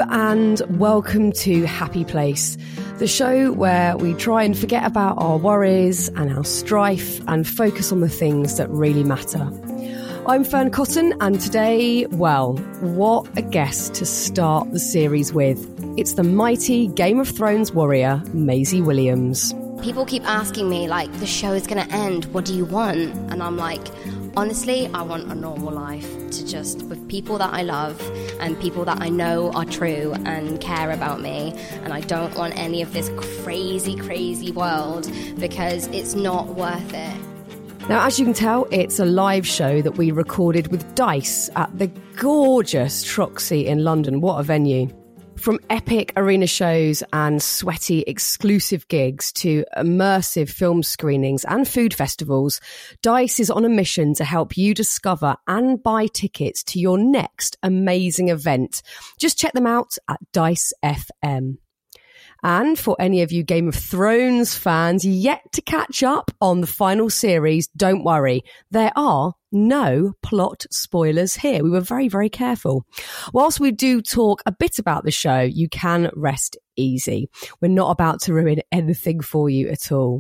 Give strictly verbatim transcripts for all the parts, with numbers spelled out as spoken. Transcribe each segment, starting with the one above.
and welcome to Happy Place, the show where we try and forget about our worries and our strife and focus on the things that really matter. I'm Fern Cotton, and today, well, what a guest to start the series with. It's the mighty Game of Thrones warrior, Maisie Williams. People keep asking me, like, the show is going to end, what do you want? And I'm like, honestly, I want a normal life to just, with people that I love and people that I know are true and care about me. And I don't want any of this crazy, crazy world because it's not worth it. Now, as you can tell, it's a live show that we recorded with Dice at the gorgeous Troxy in London. What a venue. From epic arena shows and sweaty exclusive gigs to immersive film screenings and food festivals, Dice is on a mission to help you discover and buy tickets to your next amazing event. Just check them out at Dice F M. And for any of you Game of Thrones fans yet to catch up on the final series, don't worry. There are no plot spoilers here. We were very, very careful. Whilst we do talk a bit about the show, you can rest easy. We're not about to ruin anything for you at all.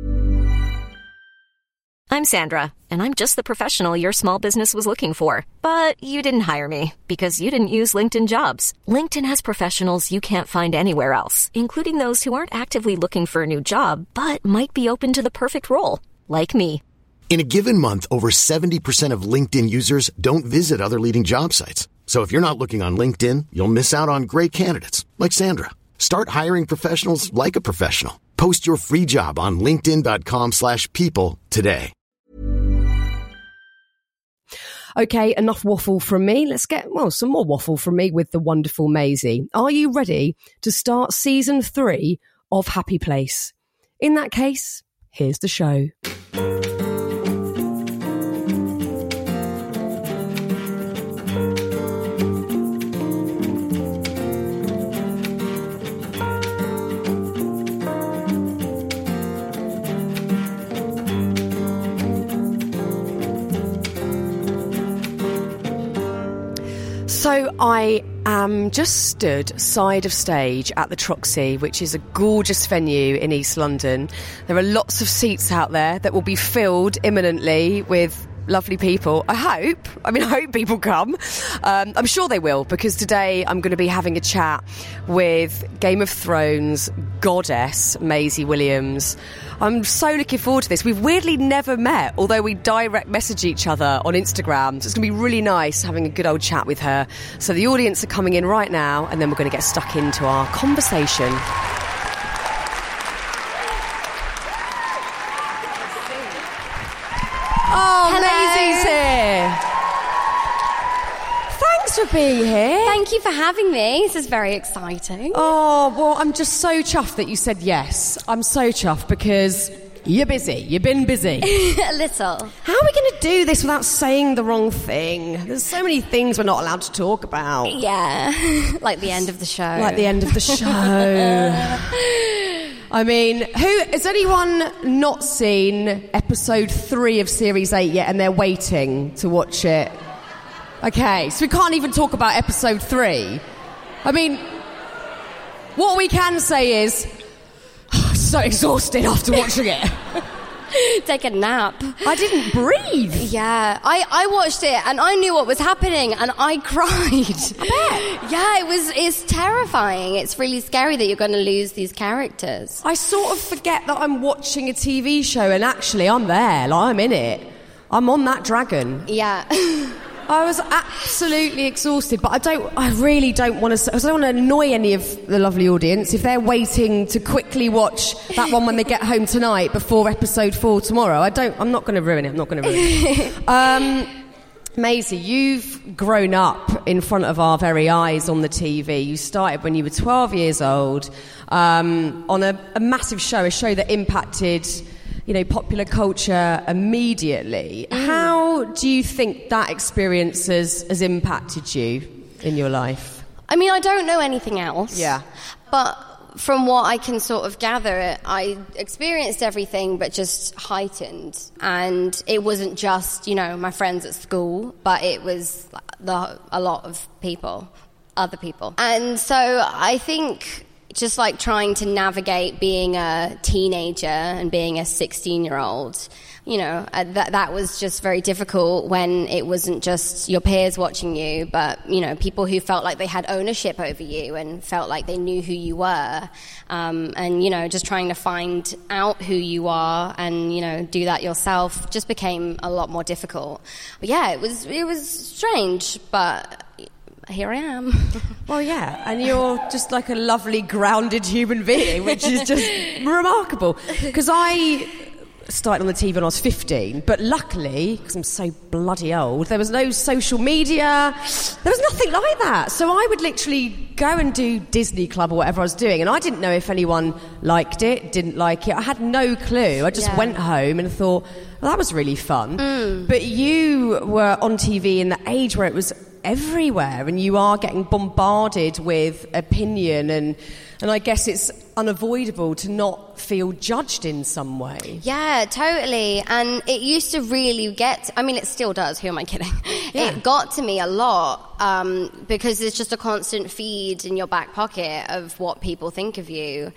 I'm Sandra, and I'm just the professional your small business was looking for. But you didn't hire me because you didn't use LinkedIn Jobs. LinkedIn has professionals you can't find anywhere else, including those who aren't actively looking for a new job, but might be open to the perfect role, like me. In a given month, over seventy percent of LinkedIn users don't visit other leading job sites. So if you're not looking on LinkedIn, you'll miss out on great candidates like Sandra. Start hiring professionals like a professional. Post your free job on linkedin.com slash people today. Okay, enough waffle from me. Let's get, well, some more waffle from me with the wonderful Maisie. Are you ready to start season three of Happy Place? In that case, here's the show. So I am just stood side of stage at the Troxy, which is a gorgeous venue in East London. There are lots of seats out there that will be filled imminently with lovely people. I hope. I mean, I hope people come. Um, I'm sure they will, because today I'm going to be having a chat with Game of Thrones goddess Maisie Williams. I'm so looking forward to this. We've weirdly never met, although we direct message each other on Instagram. So it's going to be really nice having a good old chat with her. So the audience are coming in right now, and then we're going to get stuck into our conversation. Oh, Maisie's here. Thanks for being here. Thank you for having me. This is very exciting. Oh, well, I'm just so chuffed that you said yes. I'm so chuffed because you're busy. You've been busy. A little. How are we going to do this without saying the wrong thing? There's so many things we're not allowed to talk about. Yeah, like the end of the show. Like the end of the show. I mean, who has anyone not seen episode three of series eight yet, and they're waiting to watch it? Okay, so we can't even talk about episode three. I mean, what we can say is, oh, so exhausted after watching it. Take a nap. I didn't breathe. Yeah, I, I watched it and I knew what was happening and I cried. I bet. Yeah, it was. It's terrifying. It's really scary that you're going to lose these characters. I sort of forget that I'm watching a T V show and actually I'm there, like I'm in it. I'm on that dragon. Yeah. I was absolutely exhausted, but I don't. I really don't want to. I don't want to annoy any of the lovely audience if they're waiting to quickly watch that one when they get home tonight before episode four tomorrow. I don't. I'm not going to ruin it. I'm not going to ruin it. Um, Maisie, you've grown up in front of our very eyes on the T V. You started when you were twelve years old um, on a, a massive show, a show that impacted, you know, popular culture immediately. Mm. How do you think that experience has, has impacted you in your life? I mean, I don't know anything else. Yeah. But from what I can sort of gather, I experienced everything, but just heightened. And it wasn't just, you know, my friends at school, but it was the, a lot of people. other people. And so I think just like trying to navigate being a teenager and being a sixteen-year-old, you know, uh, that that was just very difficult when it wasn't just your peers watching you, but, you know, people who felt like they had ownership over you and felt like they knew who you were. Um, and, you know, just trying to find out who you are and, you know, do that yourself just became a lot more difficult. But yeah, it was it was strange, but here I am. Well, yeah, and you're just like a lovely, grounded human being, which is just remarkable. Because I started on the T V when I was fifteen, but luckily, because I'm so bloody old, there was no social media. There was nothing like that. So I would literally go and do Disney Club or whatever I was doing, and I didn't know if anyone liked it, didn't like it. I had no clue. I just yeah. went home and thought, well, that was really fun. Mm. But you were on T V in the age where it was everywhere, and you are getting bombarded with opinion, and and I guess it's unavoidable to not feel judged in some way. Yeah, totally. And it used to really get, I mean, it still does, who am I kidding? Yeah. It got to me a lot um, because there's just a constant feed in your back pocket of what people think of you.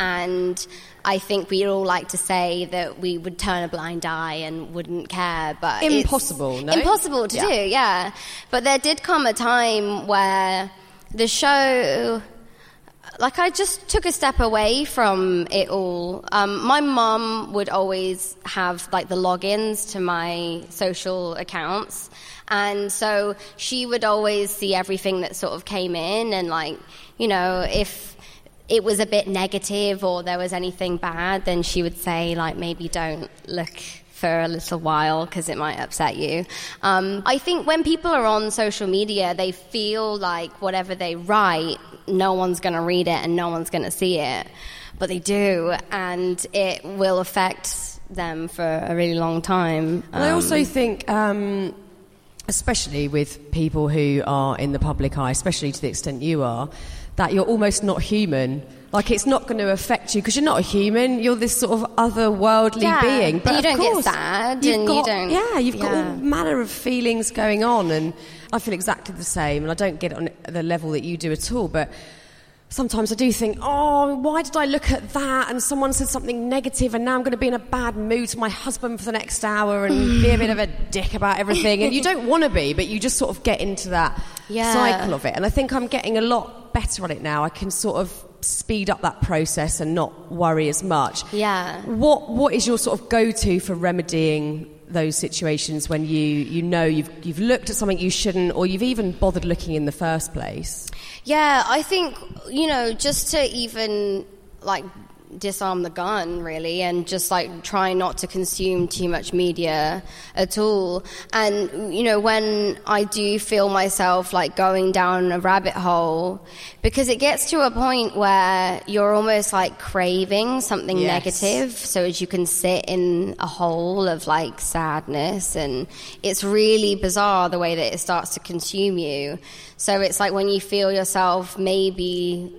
And I think we all like to say that we would turn a blind eye and wouldn't care, but impossible, it's no? impossible to yeah. do, yeah. But there did come a time where the show, like, I just took a step away from it all. Um, my mum would always have, like, the logins to my social accounts. And so she would always see everything that sort of came in. And, like, you know, if it was a bit negative or there was anything bad, then she would say, like, maybe don't look for a little while because it might upset you. Um, I think when people are on social media, they feel like whatever they write, no one's going to read it and no one's going to see it. But they do, and it will affect them for a really long time. Um, I also think, um, especially with people who are in the public eye, especially to the extent you are, that you're almost not human. Like, it's not going to affect you because you're not a human. You're this sort of otherworldly yeah, being. But you don't of course, get sad, you've and got, you don't. Yeah, you've got yeah. all manner of feelings going on, and I feel exactly the same. And I don't get it on the level that you do at all. But sometimes I do think, oh, why did I look at that? And someone said something negative, and now I'm going to be in a bad mood to my husband for the next hour and be a bit of a dick about everything. And you don't want to be, but you just sort of get into that yeah. cycle of it. And I think I'm getting a lot better at it now. I can sort of speed up that process and not worry as much. Yeah. What What is your sort of go-to for remedying those situations when you, you know you've you've looked at something you shouldn't, or you've even bothered looking in the first place? Yeah, I think, you know, just to even, like, disarm the gun, really, and just, like, try not to consume too much media at all. And, you know, when I do feel myself, like, going down a rabbit hole, because it gets to a point where you're almost, like, craving something yes. negative, so as you can sit in a hole of, like, sadness, and it's really bizarre the way that it starts to consume you. So it's like when you feel yourself maybe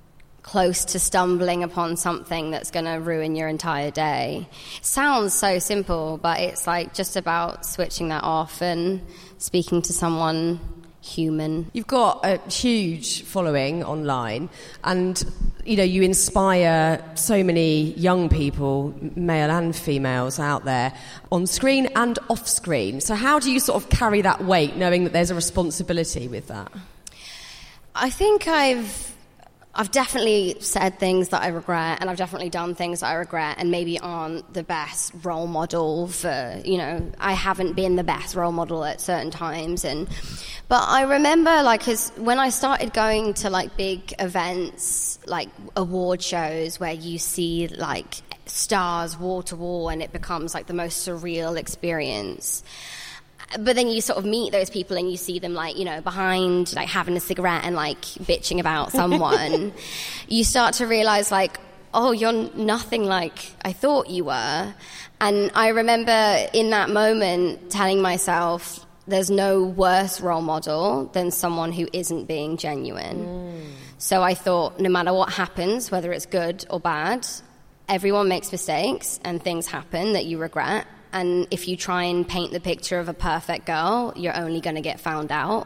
close to stumbling upon something that's going to ruin your entire day. It sounds so simple, but it's like just about switching that off and speaking to someone human. You've got a huge following online, and you know you inspire so many young people, male and females, out there on screen and off screen. So how do you sort of carry that weight, knowing that there's a responsibility with that? I think I've I've definitely said things that I regret, and I've definitely done things that I regret and maybe aren't the best role model for, you know, I haven't been the best role model at certain times. And but I remember, like, cause when I started going to, like, big events, like award shows where you see, like, stars wall to wall and it becomes, like, the most surreal experience. But then you sort of meet those people and you see them, like, you know, behind, like, having a cigarette and, like, bitching about someone. You start to realize, like, oh, you're nothing like I thought you were. And I remember in that moment telling myself, there's no worse role model than someone who isn't being genuine. Mm. So I thought, no matter what happens, whether it's good or bad, everyone makes mistakes and things happen that you regret. And if you try and paint the picture of a perfect girl, you're only going to get found out.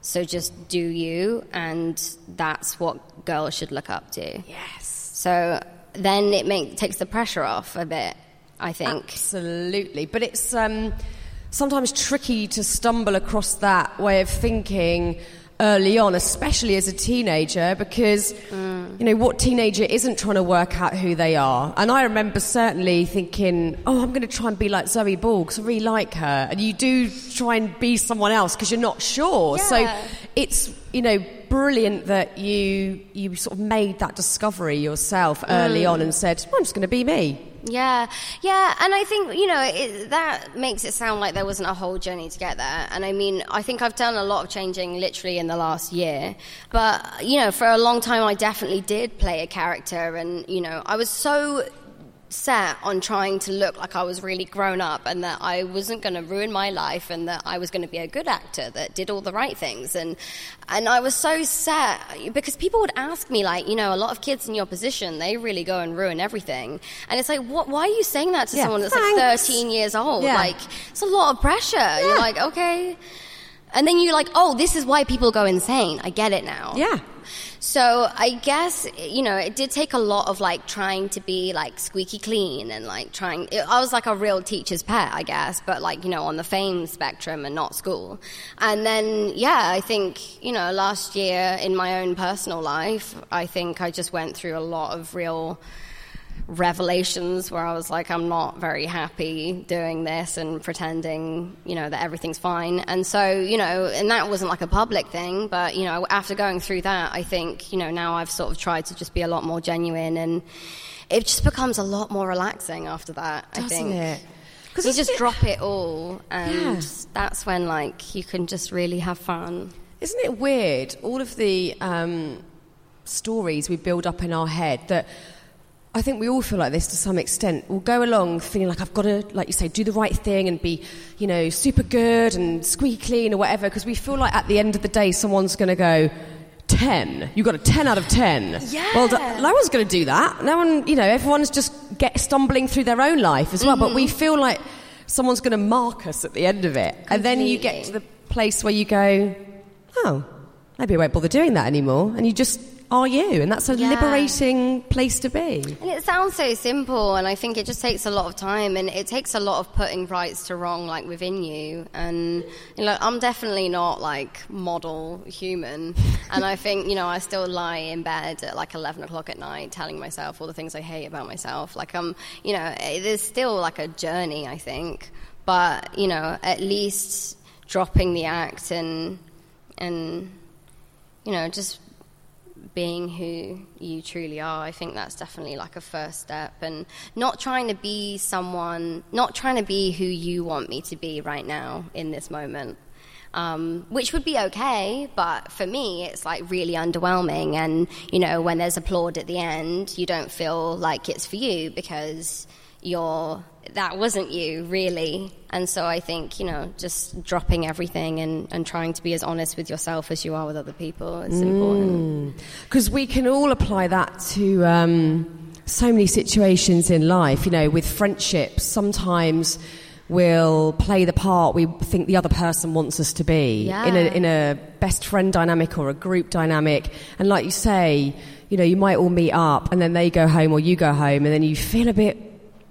So just do you, and that's what girls should look up to. Yes. So then it make, takes the pressure off a bit, I think. Absolutely. But it's um, sometimes tricky to stumble across that way of thinking early on, especially as a teenager, because, mm. you know, what teenager isn't trying to work out who they are? And I remember certainly thinking, oh, I'm going to try and be like Zoe Ball because I really like her. And you do try and be someone else because you're not sure. Yeah. So it's, you know, brilliant that you you sort of made that discovery yourself early mm. on and said, well, I'm just going to be me. Yeah, yeah, and I think, you know, it, that makes it sound like there wasn't a whole journey to get there. And I mean, I think I've done a lot of changing literally in the last year. But, you know, for a long time I definitely did play a character, and, you know, I was so set on trying to look like I was really grown up and that I wasn't going to ruin my life and that I was going to be a good actor that did all the right things. And and I was so set because people would ask me, like, you know, a lot of kids in your position, they really go and ruin everything. And it's like, what? Why are you saying that to yeah, someone that's thanks. like thirteen years old? Yeah. Like, it's a lot of pressure. Yeah. You're like, okay. And then you're like, oh, this is why people go insane. I get it now. Yeah. So I guess, you know, it did take a lot of, like, trying to be, like, squeaky clean and, like, trying... It, I was, like, a real teacher's pet, I guess, but, like, you know, on the fame spectrum and not school. And then, yeah, I think, you know, last year in my own personal life, I think I just went through a lot of real revelations where I was like, I'm not very happy doing this and pretending, you know, that everything's fine. And so, you know, and that wasn't like a public thing, but, you know, after going through that, I think, you know, now I've sort of tried to just be a lot more genuine, and it just becomes a lot more relaxing after that. Doesn't I think it? Because you just it... drop it all, and yeah. that's when, like, you can just really have fun. Isn't it weird, all of the um, stories we build up in our head that I think we all feel like this to some extent. We'll go along feeling like I've got to, like you say, do the right thing and be, you know, super good and squeaky clean or whatever, because we feel like at the end of the day someone's going to go, ten. You got a ten out of ten. Yeah. Well, no one's going to do that. No one, you know, everyone's just get stumbling through their own life as well. Mm-hmm. But we feel like someone's going to mark us at the end of it. Completely. And then you get to the place where you go, oh, maybe I won't bother doing that anymore. And you just are you, and that's a yeah. liberating place to be. And it sounds so simple, and I think it just takes a lot of time, and it takes a lot of putting rights to wrong, like, within you. And, you know, I'm definitely not, like, model human, and I think, you know, I still lie in bed at, like, eleven o'clock at night telling myself all the things I hate about myself. Like, I'm, you know, it is still, like, a journey, I think, but, you know, at least dropping the act and, and you know, just being who you truly are. I think that's definitely like a first step, and not trying to be someone, not trying to be who you want me to be right now in this moment, um, which would be okay, but for me it's like really underwhelming. And, you know, when there's applaud at the end, you don't feel like it's for you because you're, that wasn't you really. And so I think, you know, just dropping everything and, and trying to be as honest with yourself as you are with other people is mm. important. Because we can all apply that to um, so many situations in life. You know, with friendships, sometimes we'll play the part we think the other person wants us to be yeah. in a in a best friend dynamic or a group dynamic. And like you say, you know, you might all meet up and then they go home or you go home, and then you feel a bit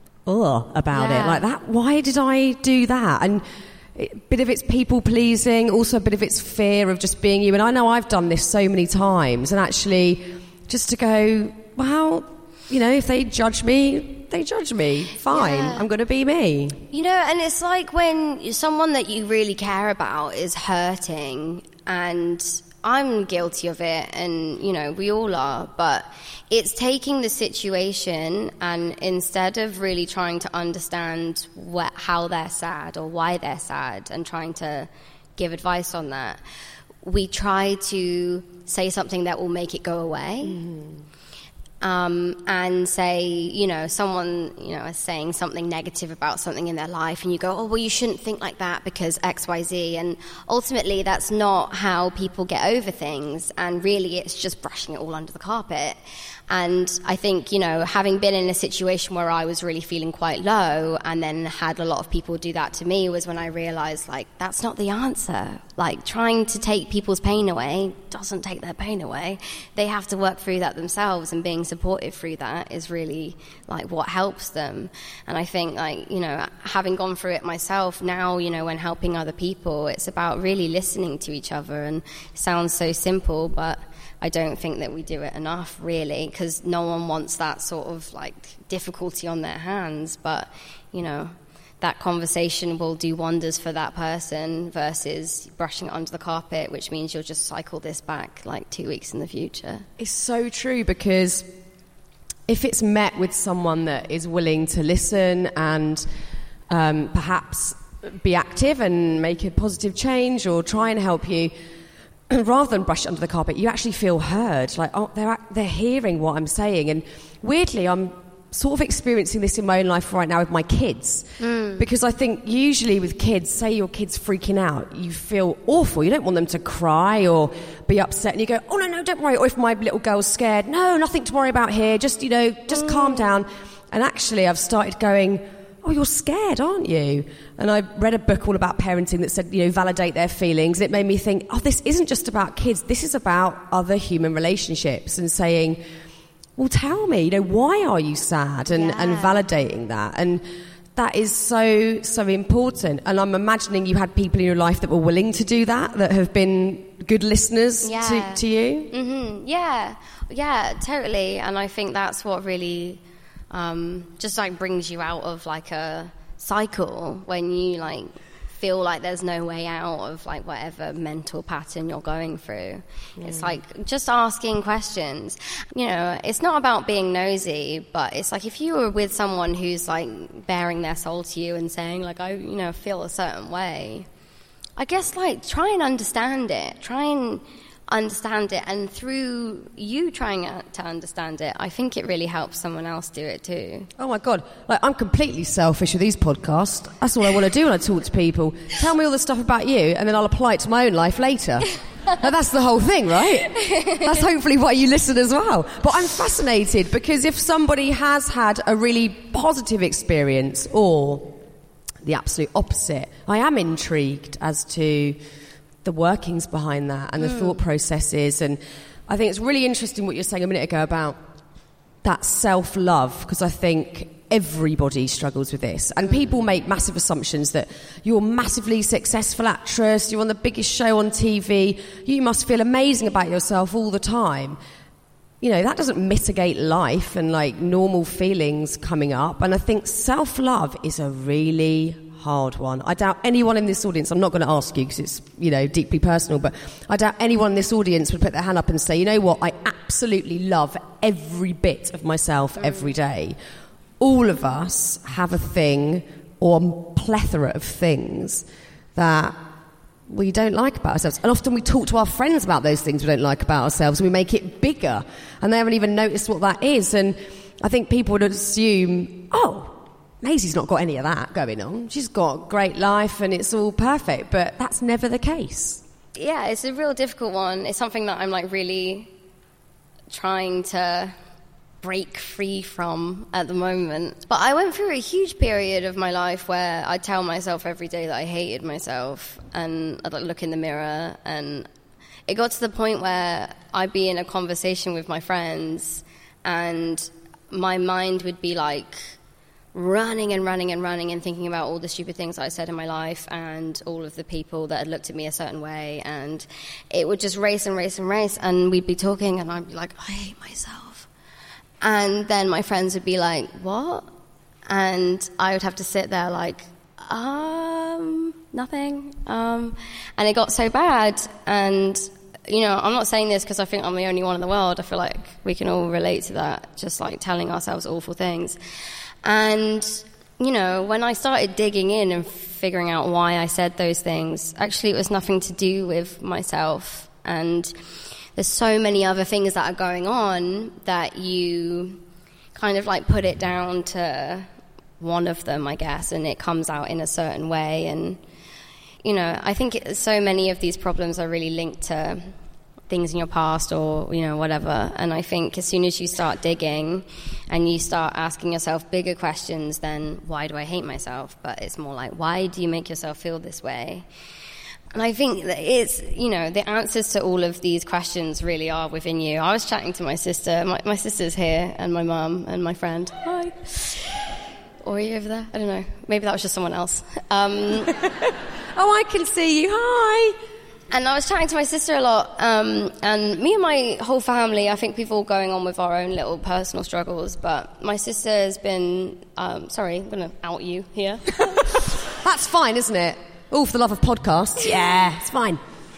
ugh about yeah. it, like that. Why did I do that? And a bit of it's people pleasing, also a bit of it's fear of just being you. And I know I've done this so many times, and actually just to go, well, you know, if they judge me, they judge me. Fine, yeah. I'm going to be me. You know, and it's like when someone that you really care about is hurting, and I'm guilty of it, and, you know, we all are, but it's taking the situation and instead of really trying to understand what, how they're sad or why they're sad and trying to give advice on that, we try to say something that will make it go away. Mm. um, and say, you know, someone, you know, is saying something negative about something in their life, and you go, oh, well, you shouldn't think like that because X, Y, Z. And ultimately, that's not how people get over things. And really, it's just brushing it all under the carpet. And I think, you know, having been in a situation where I was really feeling quite low and then had a lot of people do that to me was when I realized, like, that's not the answer. Like, trying to take people's pain away doesn't take their pain away. They have to work through that themselves, and being supported through that is really, like, what helps them. And I think, like, you know, having gone through it myself now, you know, when helping other people, it's about really listening to each other. And it sounds so simple, but I don't think that we do it enough, really, because no one wants that sort of, like, difficulty on their hands. But, you know, that conversation will do wonders for that person versus brushing it under the carpet, which means you'll just cycle this back, like, two weeks in the future. It's so true, because if it's met with someone that is willing to listen and um, perhaps be active and make a positive change or try and help you, rather than brush it under the carpet, you actually feel heard. Like, oh, they're they're hearing what I'm saying. And weirdly, I'm sort of experiencing this in my own life right now with my kids. Mm. Because I think usually with kids, say your kid's freaking out, you feel awful. You don't want them to cry or be upset. And you go, oh, no, no, don't worry. Or if my little girl's scared, no, nothing to worry about here. Just, you know, just mm. calm down. And actually, I've started going, oh, you're scared, aren't you? And I read a book all about parenting that said, you know, validate their feelings. It made me think, oh, this isn't just about kids. This is about other human relationships, and saying, well, tell me, you know, why are you sad? And, yeah. and validating that. And that is so, so important. And I'm imagining you had people in your life that were willing to do that, that have been good listeners yeah. to, to you. Mm-hmm. Yeah, yeah, totally. And I think that's what really... Um, just like brings you out of like a cycle when you like feel like there's no way out of like whatever mental pattern you're going through. Mm. It's like just asking questions. You know, it's not about being nosy, but it's like if you were with someone who's like bearing their soul to you and saying like, I, you know, feel a certain way, I guess like try and understand it. Try and understand it, and through you trying to understand it, I think it really helps someone else do it too. Oh my God, like I'm completely selfish with these podcasts. That's all I want to do when I talk to people. Tell me all the stuff about you, and then I'll apply it to my own life later. Now, that's the whole thing, right? That's hopefully why you listen as well. But I'm fascinated, because if somebody has had a really positive experience or the absolute opposite, I am intrigued as to the workings behind that and the mm. thought processes. And I think it's really interesting what you're saying a minute ago about that self-love, because I think everybody struggles with this. And people make massive assumptions that you're a massively successful actress, you're on the biggest show on T V, you must feel amazing about yourself all the time. You know, that doesn't mitigate life and like normal feelings coming up. And I think self-love is a really hard one. I doubt anyone in this audience, I'm not going to ask you because it's, you know, deeply personal, but I doubt anyone in this audience would put their hand up and say, you know what, I absolutely love every bit of myself every day. All of us have a thing or a plethora of things that we don't like about ourselves. And often we talk to our friends about those things we don't like about ourselves, and we make it bigger, and they haven't even noticed what that is. And I think people would assume, oh, Maisie's not got any of that going on. She's got a great life and it's all perfect, but that's never the case. Yeah, it's a real difficult one. It's something that I'm like really trying to break free from at the moment. But I went through a huge period of my life where I tell myself every day that I hated myself, and I'd like look in the mirror, and it got to the point where I'd be in a conversation with my friends and my mind would be like running and running and running and thinking about all the stupid things that I said in my life and all of the people that had looked at me a certain way, and it would just race and race and race, and we'd be talking and I'd be like, I hate myself. And then my friends would be like, what? And I would have to sit there like, um, nothing. Um, and it got so bad. And, you know, I'm not saying this because I think I'm the only one in the world. I feel like we can all relate to that, just like telling ourselves awful things. And, you know, when I started digging in and figuring out why I said those things, actually it was nothing to do with myself. And there's so many other things that are going on that you kind of like put it down to one of them, I guess, and it comes out in a certain way. And, you know, I think it, so many of these problems are really linked to things in your past or, you know, whatever. And I think as soon as you start digging and you start asking yourself bigger questions than why do I hate myself, but it's more like, why do you make yourself feel this way? And I think that it's, you know, the answers to all of these questions really are within you. I was chatting to my sister. My, my sister's here, and my mum and my friend. Hi. Or are you over there? I don't know. Maybe that was just someone else. Um, oh, I can see you. Hi. And I was chatting to my sister a lot. Um, and me and my whole family, I think we've all going on with our own little personal struggles. But my sister has been... Um, sorry, I'm going to out you here. That's fine, isn't it? All for the love of podcasts. Yeah, it's fine.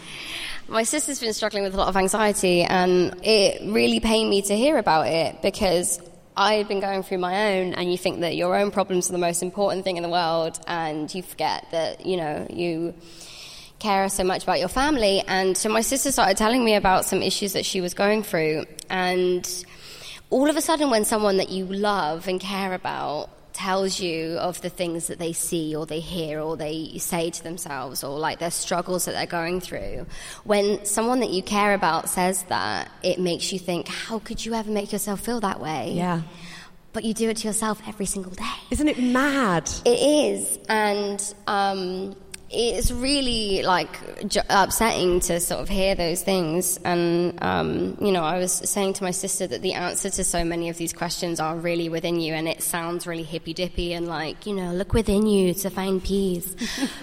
My sister's been struggling with a lot of anxiety, and it really pained me to hear about it because I had been going through my own, and you think that your own problems are the most important thing in the world, and you forget that, you know, you care so much about your family. And so my sister started telling me about some issues that she was going through, and all of a sudden when someone that you love and care about tells you of the things that they see or they hear or they say to themselves, or like their struggles that they're going through, when someone that you care about says that, it makes you think, how could you ever make yourself feel that way? Yeah. But you do it to yourself every single day. Isn't it mad? It is. And um, it's really like j- upsetting to sort of hear those things. And, um, you know, I was saying to my sister that the answer to so many of these questions are really within you. And it sounds really hippy-dippy and like, you know, look within you to find peace.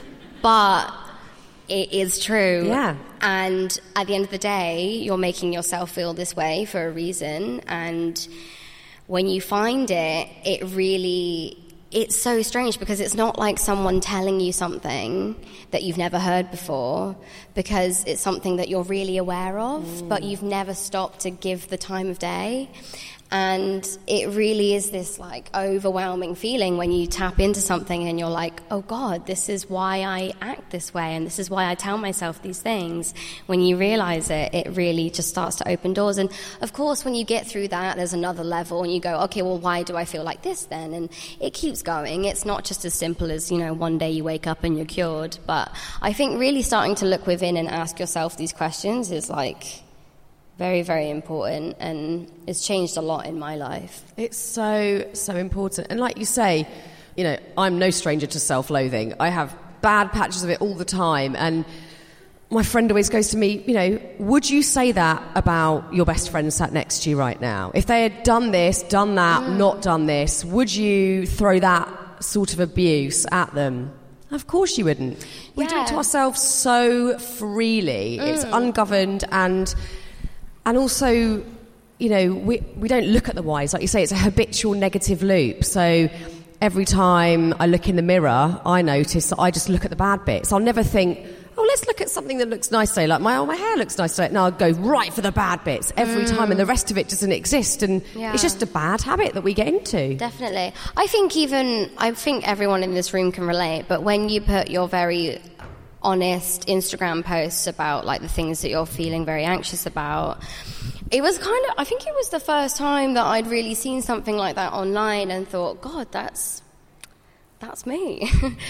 But it is true. Yeah. And at the end of the day, you're making yourself feel this way for a reason. And when you find it, it really... It's so strange because it's not like someone telling you something that you've never heard before, because it's something that you're really aware of, mm. but you've never stopped to give the time of day. And it really is this like overwhelming feeling when you tap into something and you're like, oh God, this is why I act this way and this is why I tell myself these things. When you realize it, it really just starts to open doors. And of course, when you get through that, there's another level and you go, okay, well, why do I feel like this then? And it keeps going. It's not just as simple as, you know, one day you wake up and you're cured. But I think really starting to look within and ask yourself these questions is like very, very important, and it's changed a lot in my life. It's so, so important. And like you say, you know, I'm no stranger to self-loathing. I have bad patches of it all the time. And my friend always goes to me, you know, would you say that about your best friend sat next to you right now? If they had done this, done that, mm. not done this, would you throw that sort of abuse at them? Of course you wouldn't. We yeah. do it to ourselves so freely. Mm. It's ungoverned, and... And also, you know, we we don't look at the whys. Like you say, it's a habitual negative loop. So every time I look in the mirror, I notice that I just look at the bad bits. I'll never think, oh, let's look at something that looks nice today. Like, my, oh, my hair looks nice today. No, I'll go right for the bad bits every mm. time, and the rest of it doesn't exist. And yeah. it's just a bad habit that we get into. Definitely. I think even, I think everyone in this room can relate, but when you put your very honest Instagram posts about like the things that you're feeling very anxious about, it was kind of, I think it was the first time that I'd really seen something like that online and thought, God, that's that's me.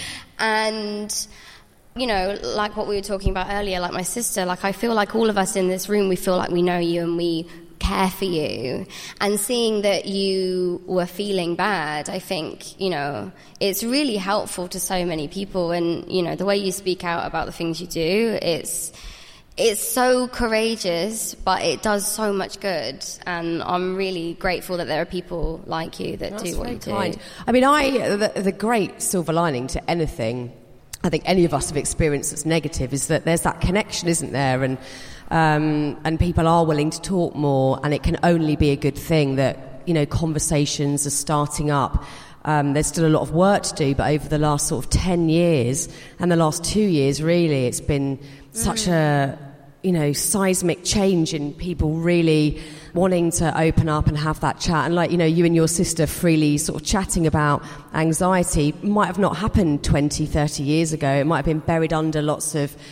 And you know, like what we were talking about earlier, like my sister, like I feel like all of us in this room, we feel like we know you and we care for you. And seeing that you were feeling bad, I think, you know, it's really helpful to so many people. And, you know, the way you speak out about the things you do, it's it's so courageous, but it does so much good. And I'm really grateful that there are people like you that That's do what very you kind. do. I mean, I the, the great silver lining to anything I think any of us have experienced that's negative is that there's that connection, isn't there? And um, and people are willing to talk more, and it can only be a good thing that, you know, conversations are starting up. Um, there's still a lot of work to do, but over the last sort of ten years and the last two years, really, it's been such a, you know, seismic change in people really wanting to open up and have that chat. And like, you know, you and your sister freely sort of chatting about anxiety might have not happened twenty, thirty years ago. It might have been buried under lots of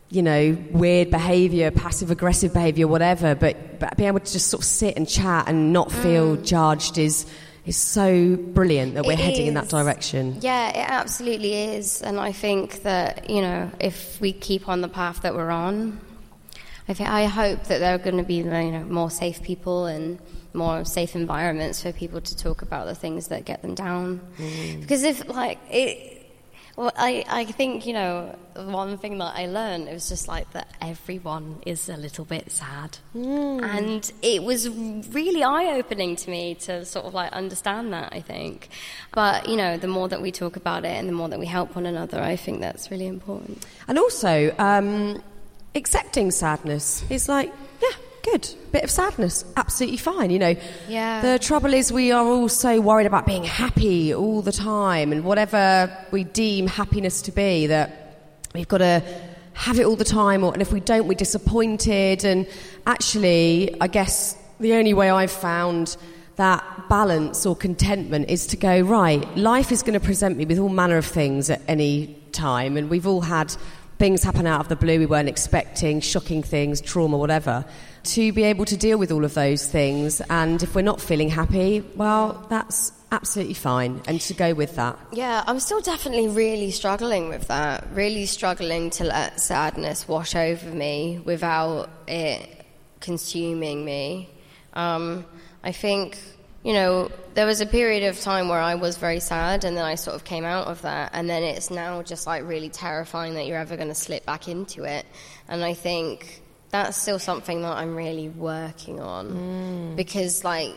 you know, weird behaviour, passive-aggressive behaviour, whatever, but, but being able to just sort of sit and chat and not feel mm. judged is is so brilliant that we're it heading is. in that direction. Yeah, it absolutely is. And I think that, you know, if we keep on the path that we're on, I think, I hope that there are going to be, you know, more safe people and more safe environments for people to talk about the things that get them down. Mm. Because if, like, it... Well, I, I think, you know, one thing that I learned, it was just like that everyone is a little bit sad. Mm. And it was really eye-opening to me to sort of like understand that, I think. But, you know, the more that we talk about it and the more that we help one another, I think that's really important. And also, um, accepting sadness is like, yeah, good. Bit of sadness, absolutely fine, you know. Yeah. The trouble is we are all so worried about being happy all the time and whatever we deem happiness to be, that we've got to have it all the time, or, and if we don't, we're disappointed. And actually, I guess the only way I've found that balance or contentment is to go, right, life is going to present me with all manner of things at any time, and we've all had things happen out of the blue we weren't expecting, shocking things, trauma, whatever, to be able to deal with all of those things. And if we're not feeling happy, well, that's absolutely fine, and to go with that. Yeah, I'm still definitely really struggling with that, really struggling to let sadness wash over me without it consuming me. Um, I think, you know, there was a period of time where I was very sad, and then I sort of came out of that, and then it's now just like really terrifying that you're ever going to slip back into it. And I think that's still something that I'm really working on, mm. because, like,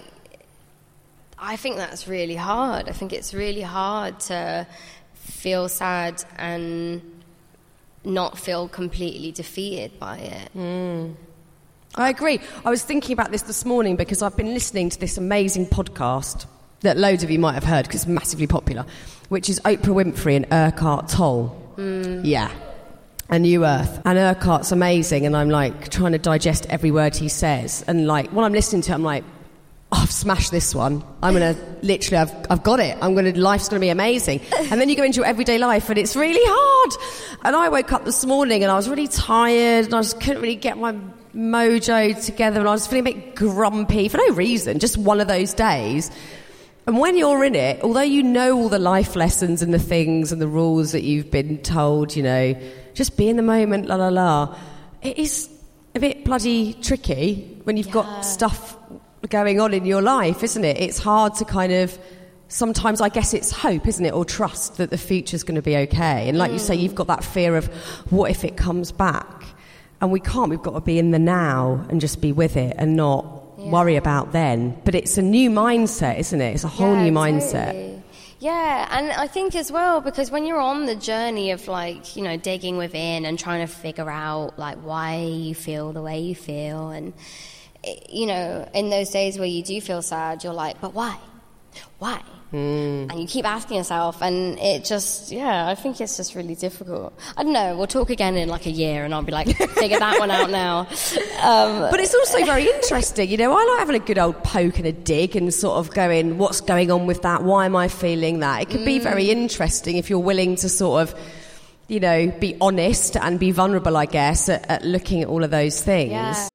I think that's really hard. I think it's really hard to feel sad and not feel completely defeated by it. Mm. I agree. I was thinking about this this morning because I've been listening to this amazing podcast that loads of you might have heard because it's massively popular, which is Oprah Winfrey and Urquhart Tolle. Mm. Yeah. A New Earth. And Urquhart's amazing, and I'm like trying to digest every word he says. And like when I'm listening to it, I'm like, oh, I've smashed this one. I'm going to literally, I've, I've got it. I'm going to, life's going to be amazing. And then you go into your everyday life and it's really hard. And I woke up this morning and I was really tired and I just couldn't really get my mojo together, and I was feeling a bit grumpy for no reason, just one of those days. And when you're in it, although you know all the life lessons and the things and the rules that you've been told, you know, just be in the moment, la la la, it is a bit bloody tricky when you've yeah. got stuff going on in your life, isn't it? It's hard to kind of, sometimes I guess it's hope, isn't it, or trust that the future's going to be okay. And like mm. you say, you've got that fear of what if it comes back? And we can't, we've got to be in the now and just be with it and not yeah. worry about then. But it's a new mindset, isn't it? It's a whole yeah, new mindset. Totally. Yeah, and I think as well, because when you're on the journey of, like, you know, digging within and trying to figure out, like, why you feel the way you feel, and, you know, in those days where you do feel sad, you're like, but why? Why? Mm. And you keep asking yourself, and it just, yeah, I think it's just really difficult. I don't know, we'll talk again in like a year and I'll be like, figure that one out now. Um, but it's also very interesting, you know, I like having a good old poke and a dig and sort of going, what's going on with that? Why am I feeling that? It could mm. be very interesting if you're willing to sort of, you know, be honest and be vulnerable, I guess, at, at looking at all of those things. Yeah.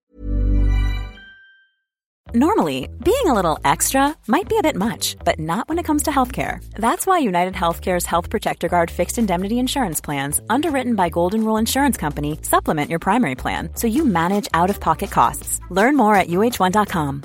Normally, being a little extra might be a bit much, but not when it comes to healthcare. That's why United Healthcare's Health Protector Guard fixed indemnity insurance plans, underwritten by Golden Rule Insurance Company, supplement your primary plan so you manage out-of-pocket costs. Learn more at U H one dot com.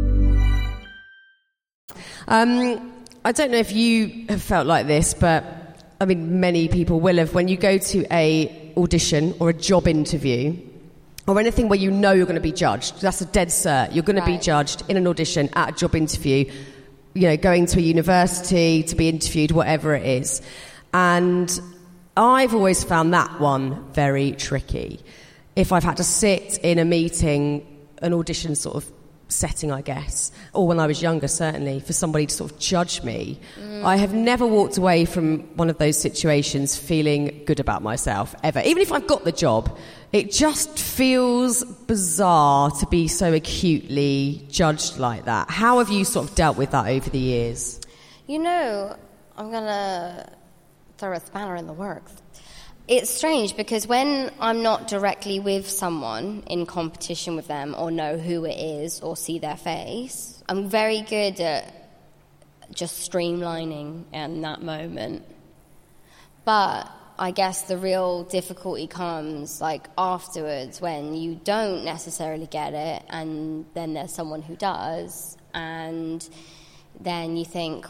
Um, I don't know if you have felt like this, but I mean, many people will have. When you go to a audition or a job interview, or anything where you know you're going to be judged. That's a dead cert. You're going right. to be judged in an audition, at a job interview, you know, going to a university to be interviewed, whatever it is. And I've always found that one very tricky. If I've had to sit in a meeting, an audition sort of setting, I guess, or when I was younger, certainly, for somebody to sort of judge me, mm. I have never walked away from one of those situations feeling good about myself, ever. Even if I've got the job, it just feels bizarre to be so acutely judged like that. How have you sort of dealt with that over the years? You know, I'm going to throw a spanner in the works. it's strange because when I'm not directly with someone in competition with them or know who it is or see their face, I'm very good at just streamlining in that moment. But I guess the real difficulty comes like afterwards when you don't necessarily get it and then there's someone who does, and then you think,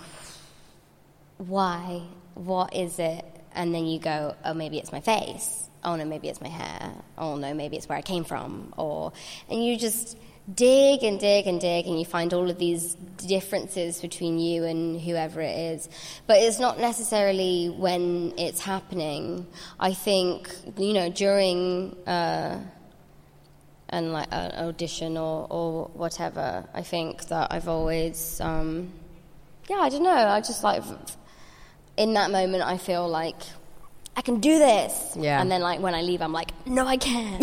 why? What is it? And then you go, oh, maybe it's my face. Oh, no, maybe it's my hair. Oh, no, maybe it's where I came from. Or, and you just dig and dig and dig, and you find all of these differences between you and whoever it is. But it's not necessarily when it's happening. I think, you know, during uh, an, like, an audition or, or whatever, I think that I've always, um, yeah, I don't know, I just like... in that moment, I feel like, I can do this. Yeah. And then, like, when I leave, I'm like, no, I can't.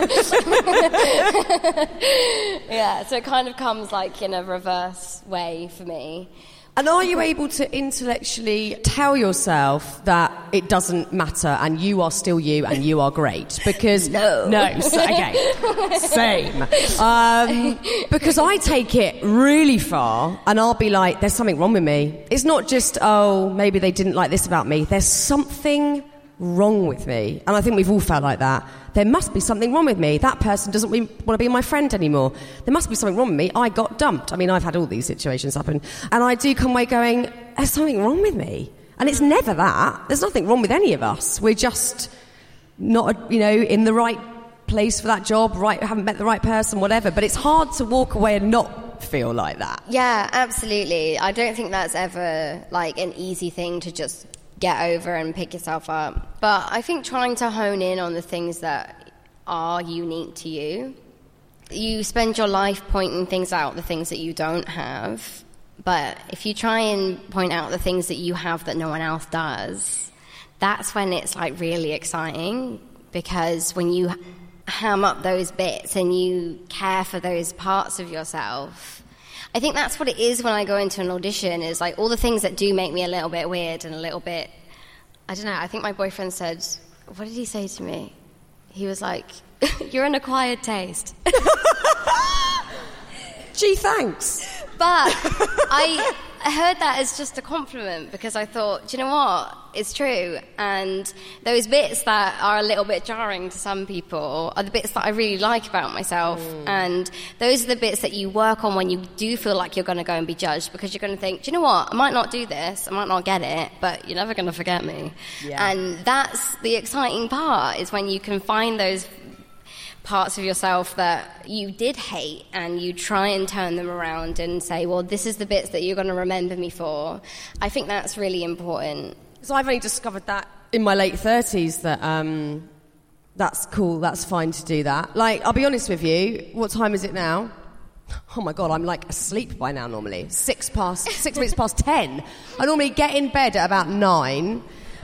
Yeah, so it kind of comes, like, in a reverse way for me. And are you able to intellectually tell yourself that it doesn't matter and you are still you and you are great? Because... No. No, so, okay. Same. Um, because I take it really far and I'll be like, there's something wrong with me. It's not just, oh, maybe they didn't like this about me. There's something wrong with me. And I think we've all felt like that. There must be something wrong with me. That person doesn't want to be my friend anymore. There must be something wrong with me. I got dumped. I mean, I've had all these situations happen. And I do come away going, there's something wrong with me. And it's never that. There's nothing wrong with any of us. We're just not, you know, in the right place for that job, right? Haven't met the right person, whatever. But it's hard to walk away and not feel like that. Yeah, absolutely. I don't think that's ever, like, an easy thing to just get over and pick yourself up. But I think trying to hone in on the things that are unique to you. You spend your life pointing things out, the things that you don't have. But if you try and point out the things that you have that no one else does, that's when it's, like, really exciting. Because when you ham up those bits and you care for those parts of yourself, I think that's what it is when I go into an audition, is like all the things that do make me a little bit weird and a little bit, I don't know, I think my boyfriend said, what did he say to me? He was like, you're an acquired taste. Gee, thanks. But I heard that as just a compliment because I thought, do you know what? It's true. And those bits that are a little bit jarring to some people are the bits that I really like about myself. Mm. And those are the bits that you work on when you do feel like you're going to go and be judged, because you're going to think, do you know what? I might not do this, I might not get it, but you're never going to forget me. Yeah. And that's the exciting part, is when you can find those parts of yourself that you did hate and you try and turn them around and say, well, this is the bits that you're going to remember me for. I think that's really important. So I've only discovered that in my late thirties, that um, that's cool, that's fine to do that. Like, I'll be honest with you, what time is it now? Oh my God, I'm like asleep by now normally. Six past, six minutes past ten. I normally get in bed at about nine.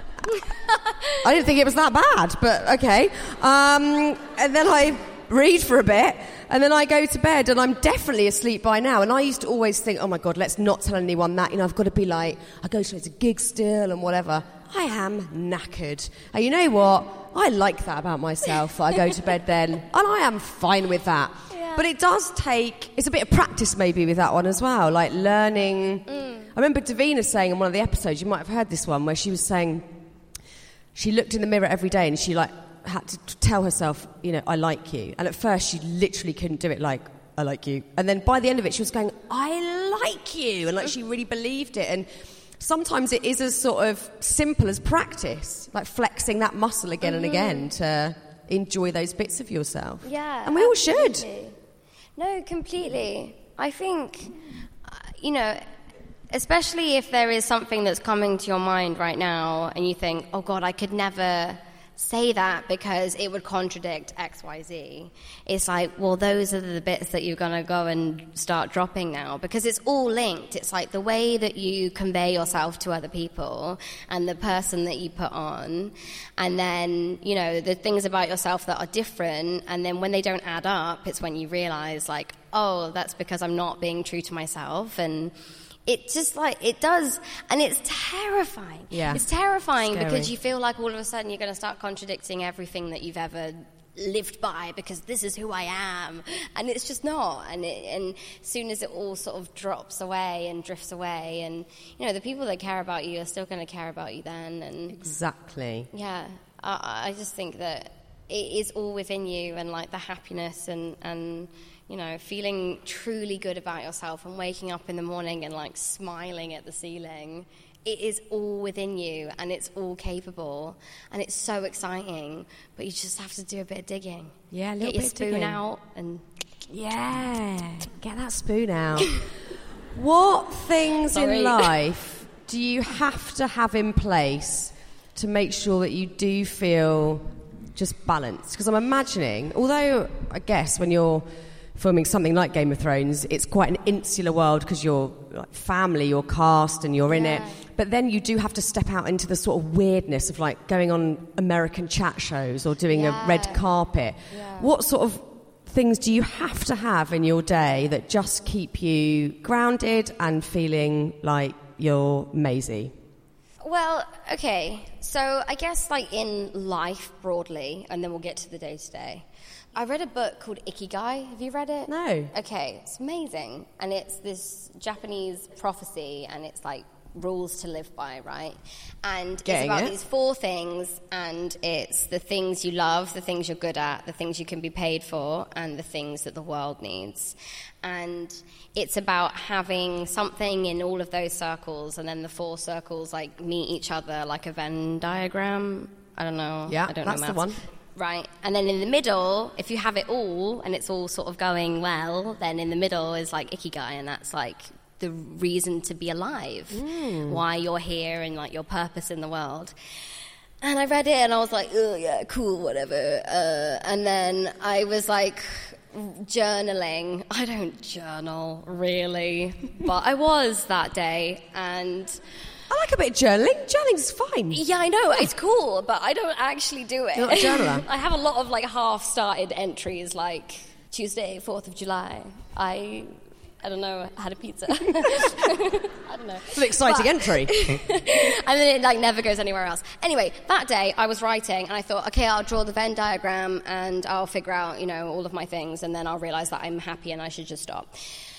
I didn't think it was that bad, but okay. Um, and then I read for a bit, and then I go to bed, and I'm definitely asleep by now. And I used to always think, oh my God, let's not tell anyone that. You know, I've got to be like, I go to loads of gigs still and whatever. I am knackered. And you know what? I like that about myself. I go to bed then, and I am fine with that. Yeah. But it does take, it's a bit of practice maybe with that one as well, like learning. Mm. I remember Davina saying in one of the episodes, you might have heard this one, where she was saying, she looked in the mirror every day and she like had to tell herself, you know, I like you. And at first she literally couldn't do it, like, I like you. And then by the end of it she was going, I like you. And like she really believed it. And sometimes it is as sort of simple as practice, like flexing that muscle again mm-hmm. and again to enjoy those bits of yourself. Yeah. And we all should. No, completely. I think, you know, especially if there is something that's coming to your mind right now and you think, oh God, I could never say that because it would contradict X, Y, Z. It's like, well, those are the bits that you're going to go and start dropping now, because it's all linked. It's like the way that you convey yourself to other people and the person that you put on, and then, you know, the things about yourself that are different, and then when they don't add up, it's when you realize, like, oh, that's because I'm not being true to myself. And It just like, it does, and it's terrifying. Yeah. It's terrifying Scary. because you feel like all of a sudden you're going to start contradicting everything that you've ever lived by, because this is who I am, and it's just not. And it, and as soon as it all sort of drops away and drifts away, and you know, the people that care about you are still going to care about you then. And Exactly. yeah, I, I just think that it is all within you, and like the happiness and and you know, feeling truly good about yourself and waking up in the morning and like smiling at the ceiling. It is all within you, and it's all capable, and it's so exciting. But you just have to do a bit of digging. Yeah, a little Get your bit of spoon digging. out and Yeah, get that spoon out. What things Sorry. in life do you have to have in place to make sure that you do feel just balanced? Because I'm imagining, although I guess when you're filming something like Game of Thrones, it's quite an insular world because you're like family, you're cast, and you're in Yeah. it. But then you do have to step out into the sort of weirdness of like going on American chat shows or doing Yeah. a red carpet. Yeah. What sort of things do you have to have in your day that just keep you grounded and feeling like you're Maisie? Well, okay. So I guess like in life broadly, and then we'll get to the day-to-day. I read a book called Ikigai. Have you read it? No. Okay, it's amazing. And it's this Japanese prophecy, and it's like rules to live by, right? And Getting it's about it. these four things, and it's the things you love, the things you're good at, the things you can be paid for, and the things that the world needs. And it's about having something in all of those circles, and then the four circles like meet each other like a Venn diagram. I don't know. Yeah, I don't that's know the maths. one. Right, and then in the middle, if you have it all and it's all sort of going well, then in the middle is like Ikigai, and that's like the reason to be alive, Mm. why you're here, and like your purpose in the world. And I read it and I was like, oh yeah, cool, whatever. Uh, and then I was like journaling. I don't journal really, but I was that day, and I like a bit of journaling. Journaling's fine. yeah, I know, it's cool, but I don't actually do it. You're not a journaler? I have a lot of like half-started entries, like Tuesday, fourth of July. I, I don't know, had a pizza. I don't know. It's an exciting But- entry. And then it like never goes anywhere else. Anyway, that day I was writing, and I thought, okay, I'll draw the Venn diagram, and I'll figure out, you know, all of my things, and then I'll realize that I'm happy and I should just stop.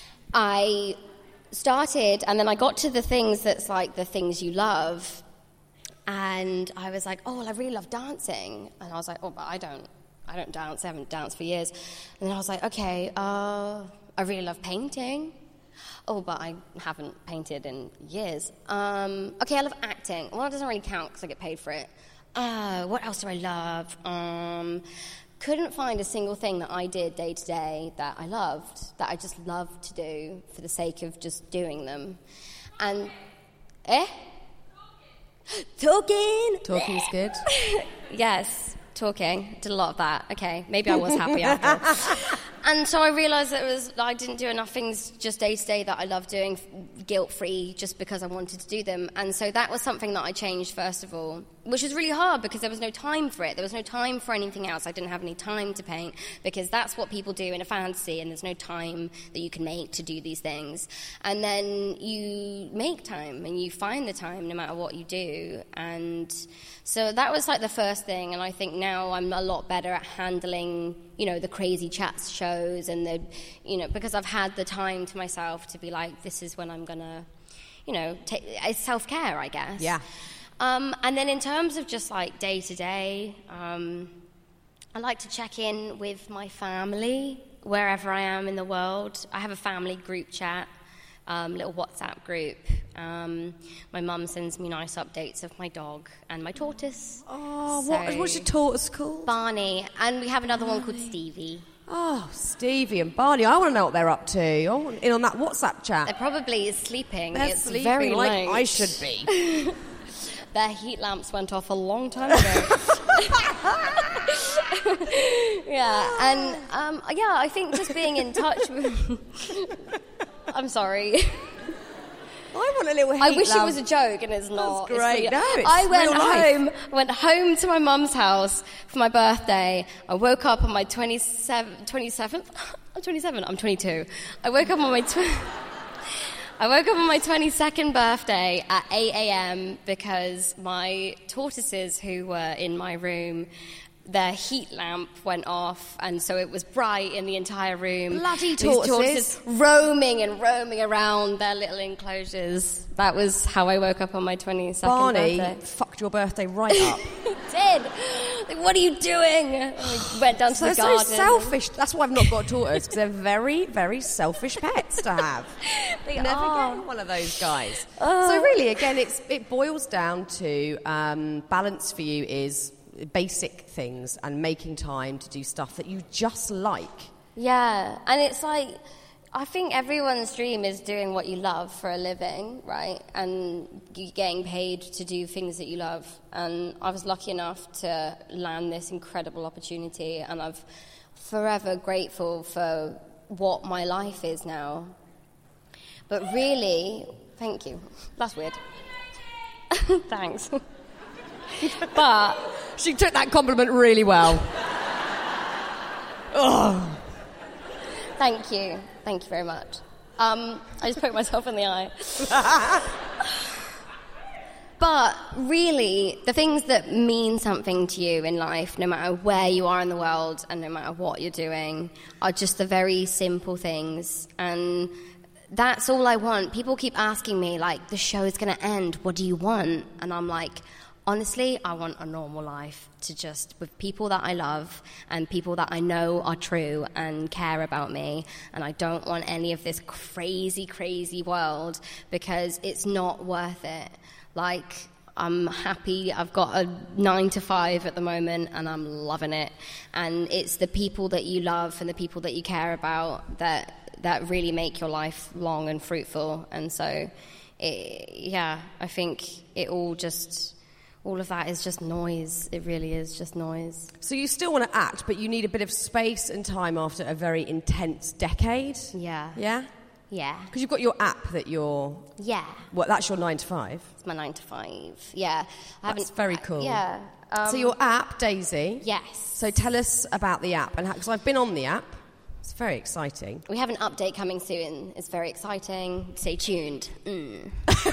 I started, and then I got to the things that's like the things you love, and I was like, oh, well, I really love dancing. And I was like, oh, but I don't, I don't dance. I haven't danced for years. And then I was like, okay, uh, I really love painting. Oh, but I haven't painted in years. Um, okay, I love acting. Well, it doesn't really count because I get paid for it. Uh, what else do I love? Um, couldn't find a single thing that I did day to day that I loved, that I just loved to do for the sake of just doing them. And, eh? Talking! Talking's good. Yes, talking. Did a lot of that. Okay, maybe I was happy after. And so I realised that it was I didn't do enough things just day to day that I love doing, guilt-free, just because I wanted to do them. And so that was something that I changed first of all, which was really hard because there was no time for it. There was no time for anything else. I didn't have any time to paint because that's what people do in a fantasy, and there's no time that you can make to do these things. And then you make time and you find the time no matter what you do. And so that was like the first thing. And I think now I'm a lot better at handling, you know, the crazy chat shows and the, you know, because I've had the time to myself to be like, this is when I'm gonna, you know, take, it's self-care, I guess. Yeah. Um, and then in terms of just like day to day, um, I like to check in with my family wherever I am in the world. I have a family group chat, um, little WhatsApp group. Um, my mum sends me nice updates of my dog and my tortoise. Oh, So- what, what's your tortoise called? Barney, and we have another one called Stevie. Oh, Stevie and Barney. I want to know what they're up to. I want in on that WhatsApp chat. They're probably sleeping. They're it's sleeping very like late. I should be. Their heat lamps went off a long time ago. Yeah, and um, yeah, I think just being in touch with... I'm sorry. I want a little heat I wish lamp. it was a joke, and it's not. That's great. It's No, it's I went real life. home, went home to my mum's house for my birthday. I woke up on my twenty-seventh, twenty-seventh? I'm twenty-seven, I'm twenty-two. I woke up on my... Tw- I woke up on my twenty-second birthday at eight a.m. because my tortoises who were in my room, their heat lamp went off, and so it was bright in the entire room. Bloody These tortoises. tortoises roaming and roaming around their little enclosures. That was how I woke up on my twenty-second Barney birthday. fucked your birthday right up. It did. Like, what are you doing? And we went down to They're the so garden. selfish. That's why I've not got a tortoise, because they're very, very selfish pets to have. They Never are. get one of those guys. Oh. So really, again, it's it boils down to um, balance for you is basic things and making time to do stuff that you just like. Yeah, and it's like, I think everyone's dream is doing what you love for a living, right? And you getting paid to do things that you love. And I was lucky enough to land this incredible opportunity, and I'm forever grateful for what my life is now. But really, thank you. That's weird. Thanks. But She took that compliment really well. Oh. thank you. Thank you very much. Um, I just poked myself in the eye. But really, the things that mean something to you in life, no matter where you are in the world and no matter what you're doing, are just the very simple things. And that's all I want. People keep asking me, like, the show's going to end. What do you want? And I'm like, honestly, I want a normal life to just, with people that I love and people that I know are true and care about me. And I don't want any of this crazy, crazy world, because it's not worth it. Like, I'm happy. I've got a nine to five at the moment, and I'm loving it. And it's the people that you love and the people that you care about that that really make your life long and fruitful. And so, it, yeah, I think it all just... all of that is just noise. It really is just noise. So you still want to act, but you need a bit of space and time after a very intense decade? Yeah. Yeah? Yeah. Because you've got your app that you're... Yeah. Well, that's your nine to five. It's my nine to five. Yeah. I That's haven't- very cool. Yeah. Um, So your app, Daisy. Yes. So tell us about the app, and because I've been on the app. It's very exciting. We have an update coming soon. It's very exciting. Stay tuned. Mm.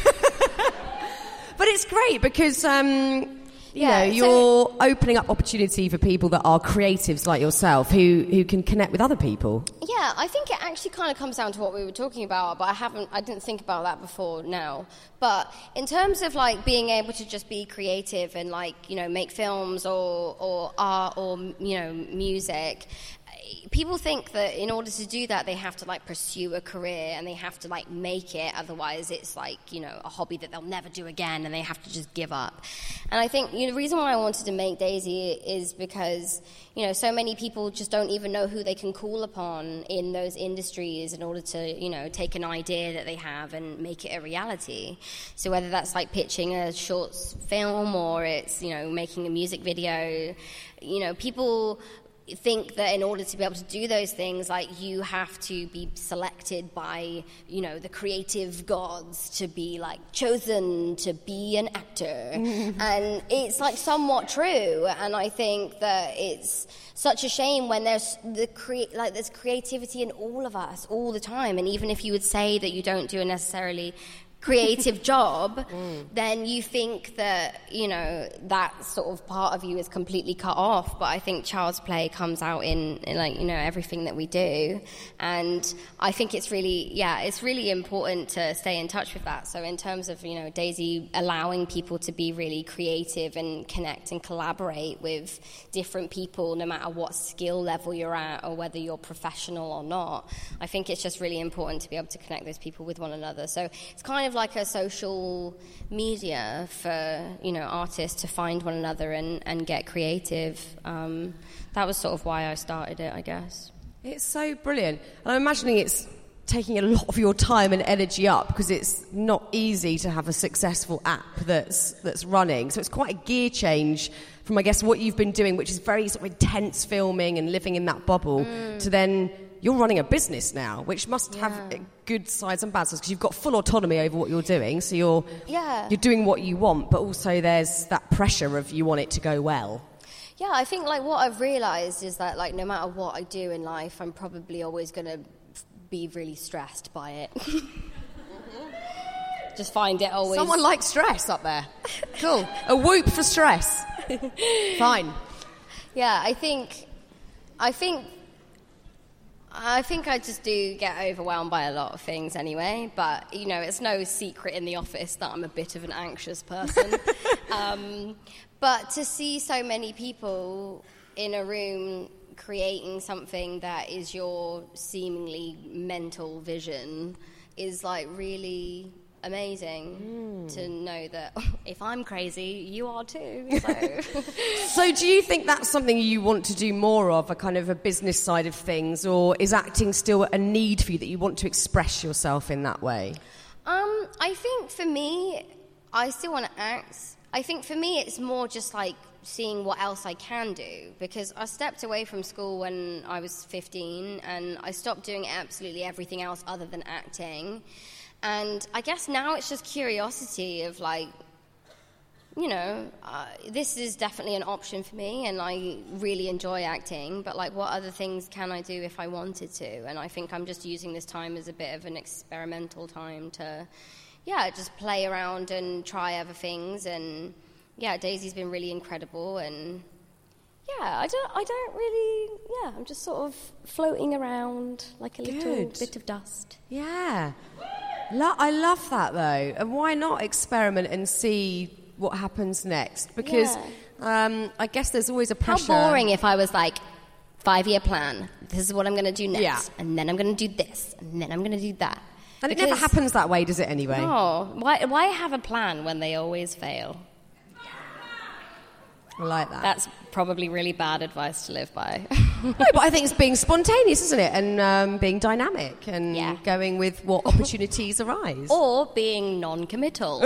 But it's great because, um, you Yeah, know, so- you're opening up opportunity for people that are creatives like yourself who, who can connect with other people. Yeah, I think it actually kind of comes down to what we were talking about, but I haven't, I didn't think about that before now. But in terms of like being able to just be creative and like, you know, make films or, or art or, you know, music, people think that in order to do that, they have to like pursue a career and they have to like make it. Otherwise, it's like, you know, a hobby that they'll never do again and they have to just give up. And I think, you know, the reason why I wanted to make Daisy is because, you know, so many people just don't even know who they can call upon in those industries in order to, you know, take an idea that they have and make it a reality. So whether that's like pitching a short film or it's, you know, making a music video, you know, people think that in order to be able to do those things, like, you have to be selected by, you know, the creative gods to be like chosen to be an actor. And it's like somewhat true, and I think that it's such a shame when there's the cre- like there's creativity in all of us all the time. And even if you would say that you don't do a necessarily creative job, mm. then you think that, you know, that sort of part of you is completely cut off. But I think child's play comes out in, in like, you know, everything that we do. And I think it's really, yeah, it's really important to stay in touch with that. So in terms of, you know, Daisy allowing people to be really creative and connect and collaborate with different people, no matter what skill level you're at or whether you're professional or not, I think it's just really important to be able to connect those people with one another. So it's kind of like a social media for, you know, artists to find one another and, and get creative. Um, that was sort of why I started it, I guess. It's so brilliant. And I'm imagining it's taking a lot of your time and energy up because it's not easy to have a successful app that's that's running. So it's quite a gear change from, I guess, what you've been doing, which is very sort of intense filming and living in that bubble, mm. to then you're running a business now, which must yeah. have good sides and bad sides because you've got full autonomy over what you're doing. So you're yeah. you're doing what you want, but also there's that pressure of you want it to go well. Yeah, I think like what I've realised is that like no matter what I do in life, I'm probably always going to be really stressed by it. Just find it always... Someone likes stress up there. Cool. A whoop for stress. Fine. Yeah, I think... I think... I think I just do get overwhelmed by a lot of things anyway, but, you know, it's no secret in the office that I'm a bit of an anxious person. um, but to see so many people in a room creating something that is your seemingly mental vision is, like, really amazing mm. to know that if I'm crazy, you are too. So. So do you think that's something you want to do more of, a kind of a business side of things, or is acting still a need for you that you want to express yourself in that way? Um, I think for me, I still want to act. I think for me it's more just like seeing what else I can do, because I stepped away from school when I was fifteen and I stopped doing absolutely everything else other than acting. And I guess now it's just curiosity of, like, you know, uh, this is definitely an option for me and I really enjoy acting, but, like, what other things can I do if I wanted to? And I think I'm just using this time as a bit of an experimental time to, yeah, just play around and try other things. And, yeah, Daisy's been really incredible and... Yeah, I don't, I don't really, yeah, I'm just sort of floating around like a Good. little bit of dust. Yeah. Lo- I love that, though. And why not experiment and see what happens next? Because yeah. um, I guess there's always a pressure. How boring if I was like, five-year plan, this is what I'm going to do next, yeah. and then I'm going to do this, and then I'm going to do that. And because, it never happens that way, does it, anyway? No. Why, why have a plan when they always fail? I like that. That's probably really bad advice to live by. No, but I think it's being spontaneous, isn't it? And um, being dynamic and yeah. going with what opportunities arise. Or being non-committal.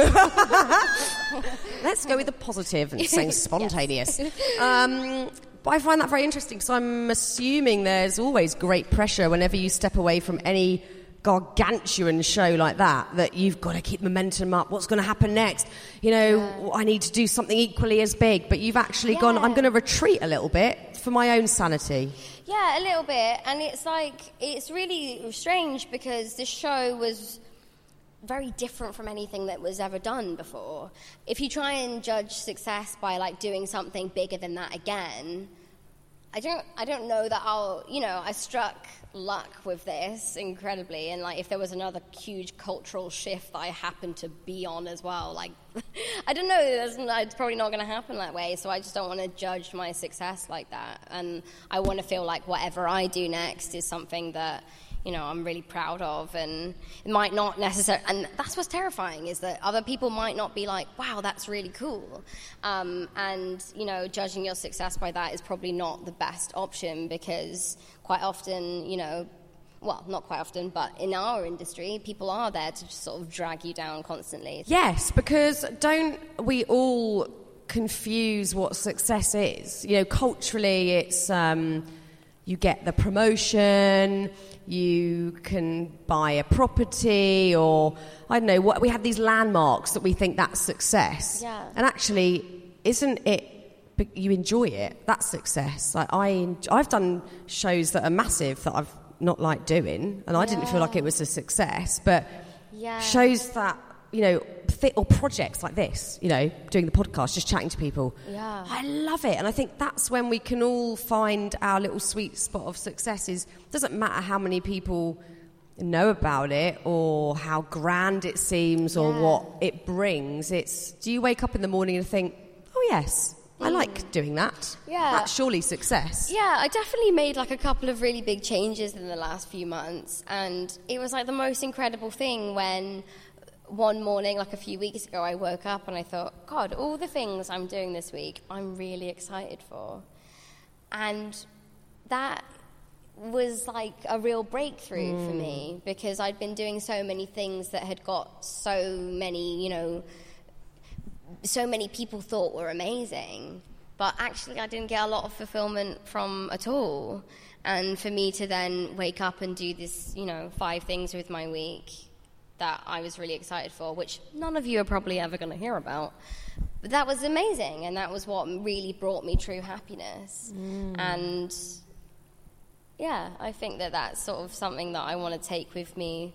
Let's go with the positive and saying spontaneous. Yes. Um, but I find that very interesting because I'm assuming there's always great pressure whenever you step away from any gargantuan show like that, that you've got to keep momentum up. What's going to happen next? You know, yeah. I need to do something equally as big, but you've actually yeah. gone, I'm going to retreat a little bit for my own sanity. Yeah, a little bit. And it's like, it's really strange because this show was very different from anything that was ever done before. If you try and judge success by, like, doing something bigger than that again, I don't I don't know that I'll, you know, I struck luck with this incredibly, and, like, if there was another huge cultural shift that I happened to be on as well, like, I don't know, it's probably not going to happen that way, so I just don't want to judge my success like that, and I want to feel like whatever I do next is something that, you know, I'm really proud of, and it might not necessarily, and that's what's terrifying, is that other people might not be like, wow, that's really cool, um, and, you know, judging your success by that is probably not the best option, because quite often, you know, well, not quite often, but in our industry, people are there to just sort of drag you down constantly. Yes, because don't we all confuse what success is? You know, culturally, it's... Um, you get the promotion, you can buy a property, or, I don't know, what we have these landmarks that we think that's success. Yeah. And actually, isn't it, you enjoy it, that's success. Like I, I've done shows that are massive that I've not liked doing, and I yeah. didn't feel like it was a success, but yeah. shows that, you know, th- or projects like this, you know, doing the podcast, just chatting to people. Yeah. I love it. And I think that's when we can all find our little sweet spot of success. Is doesn't matter how many people know about it or how grand it seems or yeah. what it brings. It's, do you wake up in the morning and think, oh, yes, I like doing that. Yeah. That's surely success. Yeah, I definitely made, like, a couple of really big changes in the last few months. And it was, like, the most incredible thing when... One morning, like a few weeks ago, I woke up and I thought, God, all the things I'm doing this week, I'm really excited for. And that was like a real breakthrough mm. for me, because I'd been doing so many things that had got so many, you know, so many people thought were amazing. But actually, I didn't get a lot of fulfillment from at all. And for me to then wake up and do this, you know, five things with my week that I was really excited for, which none of you are probably ever going to hear about. But that was amazing, and that was what really brought me true happiness. Mm. And, yeah, I think that that's sort of something that I want to take with me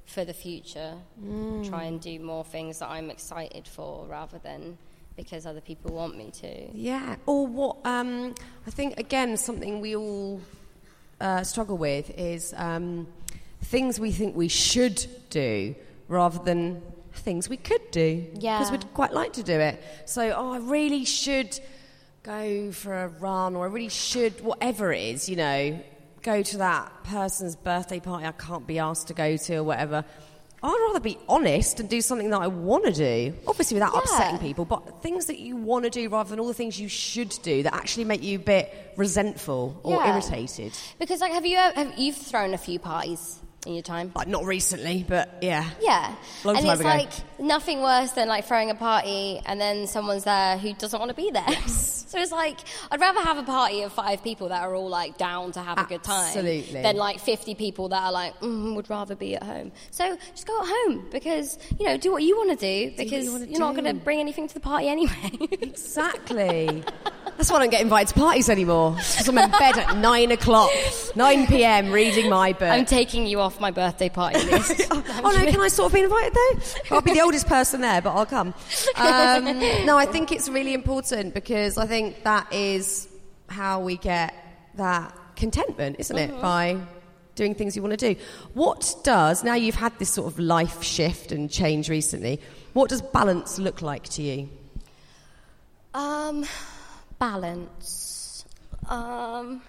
for the future. Mm. Try and do more things that I'm excited for rather than because other people want me to. Yeah. Or what, um, I think, again, something we all uh, struggle with is um, things we think we should do rather than things we could do. Yeah. Because we'd quite like to do it. So, oh, I really should go for a run, or I really should, whatever it is, you know, go to that person's birthday party I can't be asked to go to or whatever. I'd rather be honest and do something that I want to do, obviously without yeah. upsetting people, but things that you want to do rather than all the things you should do that actually make you a bit resentful or yeah. irritated. Because, like, have you ever, have you've thrown a few parties in your time? Like, not recently, but yeah. Yeah. Long and time it's ago. like nothing worse than like throwing a party and then someone's there who doesn't want to be there. Yes. So it's like, I'd rather have a party of five people that are all like down to have a good time Absolutely. than like fifty people that are like, mm, would rather be at home. So just go at home because, you know, do what you want to do because you you're do. not going to bring anything to the party anyway. Exactly. That's why I don't get invited to parties anymore. Because I'm in bed at nine o'clock, nine p.m, reading my book. I'm taking you off my birthday party list. oh, oh no, can I sort of be invited though? I'll be the oldest person there, but I'll come. Um, no, I think it's really important because I think that is how we get that contentment, isn't it? Mm-hmm. By doing things you want to do. What does, now you've had this sort of life shift and change recently, what does balance look like to you? Um... Balance. Um,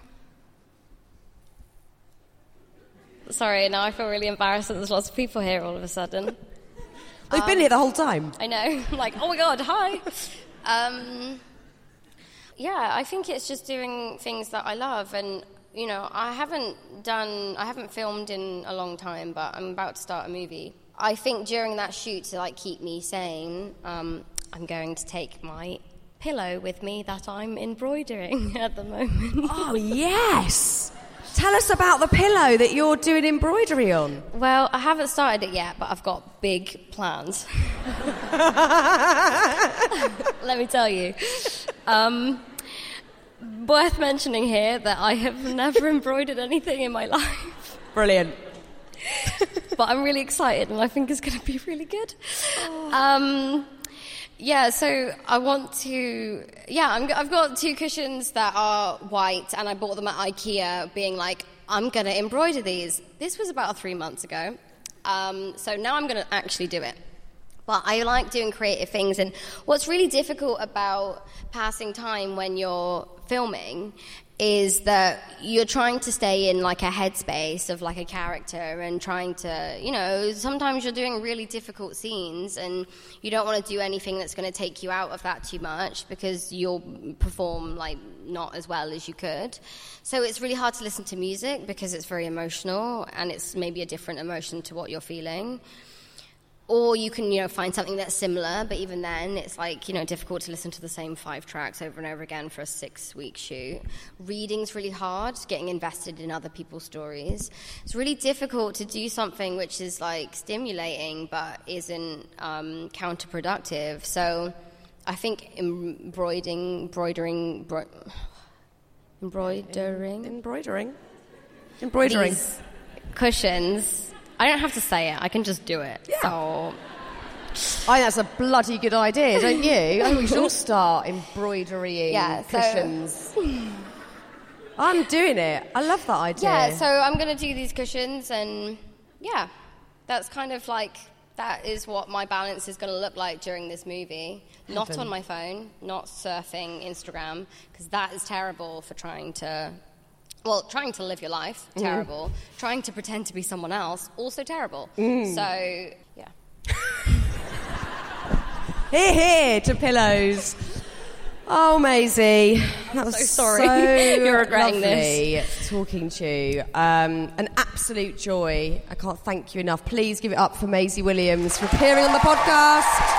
sorry, now I feel really embarrassed that there's lots of people here all of a sudden. They've um, been here the whole time. I know. I'm like, oh my God, hi. um, yeah, I think it's just doing things that I love. And, you know, I haven't done, I haven't filmed in a long time, but I'm about to start a movie. I think during that shoot, to, like, keep me sane, um, I'm going to take my pillow with me that I'm embroidering at the moment. Oh, yes! Tell us about the pillow that you're doing embroidery on. Well, I haven't started it yet, but I've got big plans. Let me tell you. Um, worth mentioning here that I have never embroidered anything in my life. Brilliant. But I'm really excited, and I think it's going to be really good. Oh. Um... Yeah, so I want to... Yeah, I'm, I've got two cushions that are white, and I bought them at IKEA, being like, I'm going to embroider these. This was about three months ago. Um, so now I'm going to actually do it. But I like doing creative things, and what's really difficult about passing time when you're filming is that you're trying to stay in like a headspace of like a character and trying to, you know, sometimes you're doing really difficult scenes and you don't want to do anything that's going to take you out of that too much because you'll perform like not as well as you could. So it's really hard to listen to music because it's very emotional and it's maybe a different emotion to what you're feeling. Or you can, you know, find something that's similar, but even then, it's like, you know, difficult to listen to the same five tracks over and over again for a six-week shoot. Reading's really hard, getting invested in other people's stories. It's really difficult to do something which is, like, stimulating but isn't um, counterproductive. So I think embroidering, embroidering, bro- embroidering, embroidering, embroidering these cushions. I don't have to say it. I can just do it. Yeah. So I think that's a bloody good idea, don't you? I think we should all start embroidering yeah, cushions. So I'm doing it. I love that idea. Yeah, so I'm going to do these cushions, and yeah, that's kind of like, that is what my balance is going to look like during this movie. Heaven. Not on my phone, not surfing Instagram, because that is terrible for trying to... Well, trying to live your life, terrible. Mm. Trying to pretend to be someone else, also terrible. Mm. So, yeah. Here, here to pillows. Oh, Maisie, that was so sorry. So You're regretting lovely this. Talking to you. Um, an absolute joy. I can't thank you enough. Please give it up for Maisie Williams for appearing on the podcast.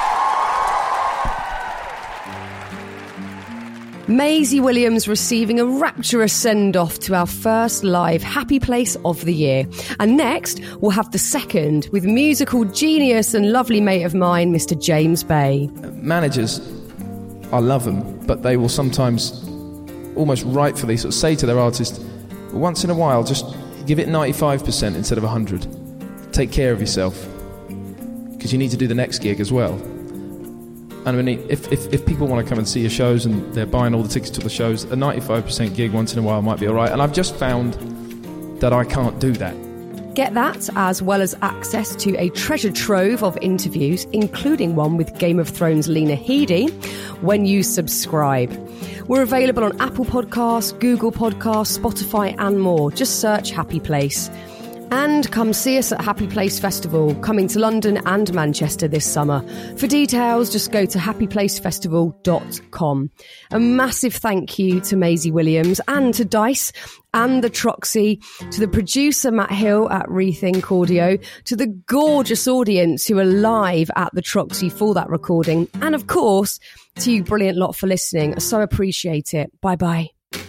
Maisie Williams receiving a rapturous send-off to our first live Happy Place of the year. And next, we'll have the second with musical genius and lovely mate of mine, Mister James Bay. Managers, I love them, but they will sometimes almost rightfully sort of say to their artist, once in a while, just give it ninety-five percent instead of one hundred. take care of yourself, because you need to do the next gig as well. And I mean, if, if, if people want to come and see your shows and they're buying all the tickets to the shows, a ninety-five percent gig once in a while might be all right. And I've just found that I can't do that. Get that, as well as access to a treasure trove of interviews, including one with Game of Thrones Lena Headey, when you subscribe. We're available on Apple Podcasts, Google Podcasts, Spotify and more. Just search Happy Place. And come see us at Happy Place Festival, coming to London and Manchester this summer. For details, just go to happy place festival dot com. A massive thank you to Maisie Williams and to Dice and the Troxy, to the producer Matt Hill at Rethink Audio, to the gorgeous audience who are live at the Troxy for that recording, and of course, to you brilliant lot for listening. I so appreciate it. Bye-bye.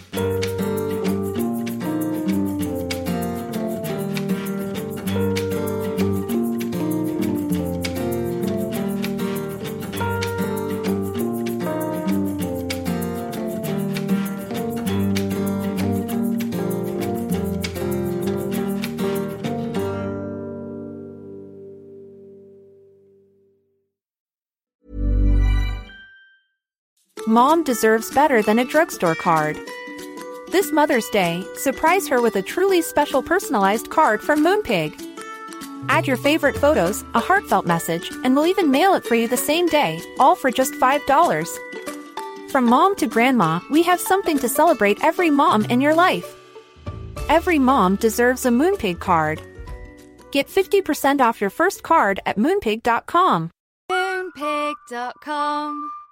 Mom deserves better than a drugstore card. This Mother's Day, surprise her with a truly special personalized card from Moonpig. Add your favorite photos, a heartfelt message, and we'll even mail it for you the same day, all for just five dollars. From mom to grandma, we have something to celebrate every mom in your life. Every mom deserves a Moonpig card. Get fifty percent off your first card at moonpig dot com. moonpig dot com